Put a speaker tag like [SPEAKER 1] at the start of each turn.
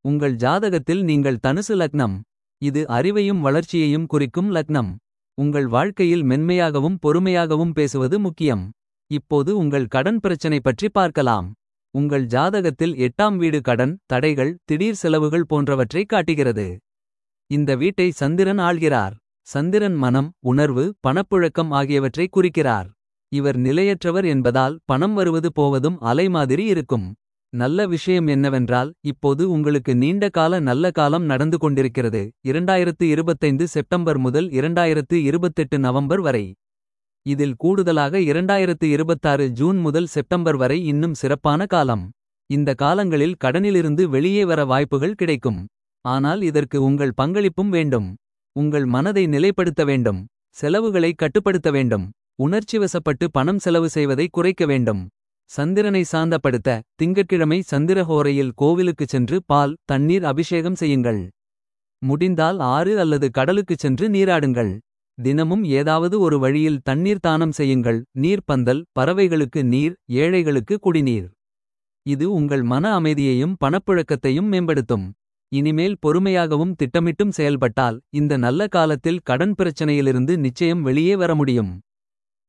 [SPEAKER 1] உங்கள் ஜாதகத்தில் நீங்கள் தனுசு லக்னம். இது அறிவையும் வளர்ச்சியையும் குறிக்கும் லக்னம். உங்கள் வாழ்க்கையில் மென்மையாகவும் பொறுமையாகவும் பேசுவது முக்கியம். இப்போது உங்கள் கடன் பிரச்சனை பற்றி பார்க்கலாம். உங்கள் ஜாதகத்தில் 8ஆம் வீடு கடன், தடைகள், திடீர் செலவுகள் போன்றவற்றை காட்டுகிறது. இந்த வீட்டை சந்திரன் ஆள்கிறார். சந்திரன் மனம், உணர்வு, பணப்புழக்கம் ஆகியவற்றை குறிக்கிறார். இவர் நிலையற்றவர் என்பதால் பணம் வருவது போவதும் அலை மாதிரி இருக்கும். நல்ல விஷயம் என்னவென்றால், இப்போது உங்களுக்கு நீண்ட கால நல்ல காலம் நடந்து கொண்டிருக்கிறது. 2025 செப்டம்பர் முதல் 2028 நவம்பர் வரை. இதில் கூடுதலாக 2026 ஜூன் முதல் செப்டம்பர் வரை இன்னும் சிறப்பான காலம். இந்த காலங்களில் கடனிலிருந்து வெளியே வர வாய்ப்புகள் கிடைக்கும். ஆனால் இதற்கு உங்கள் பங்களிப்பும் வேண்டும். உங்கள் மனதை நிலைப்படுத்த வேண்டும். செலவுகளை கட்டுப்படுத்த வேண்டும். உணர்ச்சிவசப்பட்டு பணம் செலவு செய்வதை குறைக்க வேண்டும். சந்திரனை சாந்தப்படுத்த திங்கட்கிழமை சந்திரஹோரையில் கோவிலுக்குச் சென்று பால், தண்ணீர் அபிஷேகம் செய்யுங்கள். முடிந்தால் ஆறு அல்லது கடலுக்குச் சென்று நீராடுங்கள். தினமும் ஏதாவது ஒரு வழியில் தண்ணீர் தானம் செய்யுங்கள். நீர் பந்தல், பறவைகளுக்கு நீர், ஏழைகளுக்கு குடிநீர். இது உங்கள் மன அமைதியையும் பணப்புழக்கத்தையும் மேம்படுத்தும். இனிமேல் பொறுமையாகவும் திட்டமிட்டும் செயல்பட்டால் இந்த நல்ல காலத்தில் கடன் பிரச்சனையிலிருந்து நிச்சயம் வெளியே வர முடியும்.